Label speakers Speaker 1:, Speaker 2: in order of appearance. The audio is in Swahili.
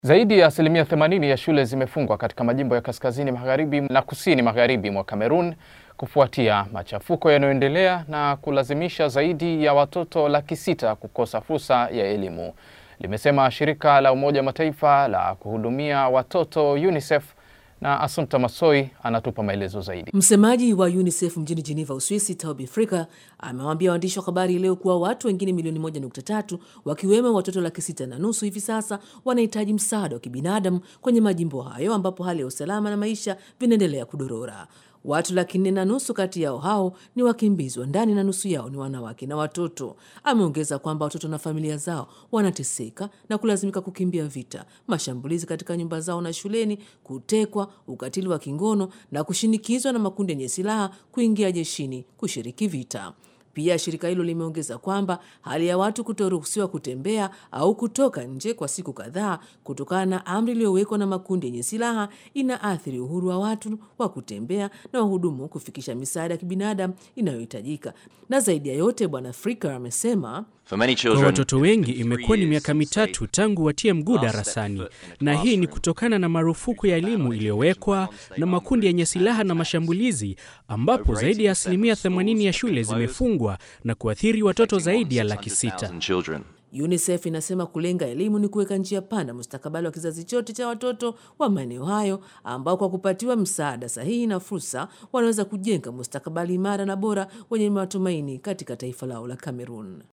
Speaker 1: Zaidi ya asilimia 80 ya shule zimefungwa katika majimbo ya kaskazini magharibi na kusini magharibi mwa Kamerun kufuatia machafuko yanayoendelea na kulazimisha zaidi ya watoto 600,000 kukosa fursa ya elimu, limesema shirika la Umoja wa Mataifa la kuhudumia watoto UNICEF, na Assumpta Massoi anatupa maelezo zaidi.
Speaker 2: Msemaji wa UNICEF mjini Geneva, Uswisi, Toby Frika, amewaambia waandishi wa habari leo kuwa watu wengine milioni 1.3 wakiwemo watoto 650,000 hivi sasa wanahitaji msaada wa kibinadamu kwenye majimbo hayo ambapo hali ya usalama na maisha vinaendelea kudorora. Watu 450,000 kati yao hao ni wakimbizi wa ndani na nusu yao ni wanawake na watoto. Ameongeza kwamba watoto na familia zao wanateseka na kulazimika kukimbia vita, mashambulizi katika nyumba zao na shuleni, kutekwa, ukatili wa kingono na kushinikizwa na makundi yenye silaha kuingia jeshini kushiriki vita. Pia shirika hilo limeongeza kwamba hali ya watu kutoruhusiwa kutembea au kutoka nje kwa siku kadhaa kutokana na amri iliyowekwa na makundi yenye silaha inaathiri uhuru wa watu wa kutembea na wahudumu kufikisha misaada ya kibinadamu inayohitajika. Na zaidi ya yote, Bwana Frika amesema
Speaker 3: kwa watoto wengi imekuwa ni miaka 3 tangu watie mguu darasani, na hii ni kutokana na marufuku ya elimu iliyowekwa na makundi yenye silaha na mashambulizi, ambapo zaidi ya asilimia 80 ya shule zimefungwa na kuathiri watoto zaidi ya 600,000.
Speaker 2: UNICEF inasema kulenga elimu ni kuweka njia panda mustakabali wa kizazi chote cha watoto wa maeneo hayo ambao kwa kupatiwa msaada sahihi na fursa wanaweza kujenga mustakabali imara na bora wenye matumaini katika taifa lao la Kamerun.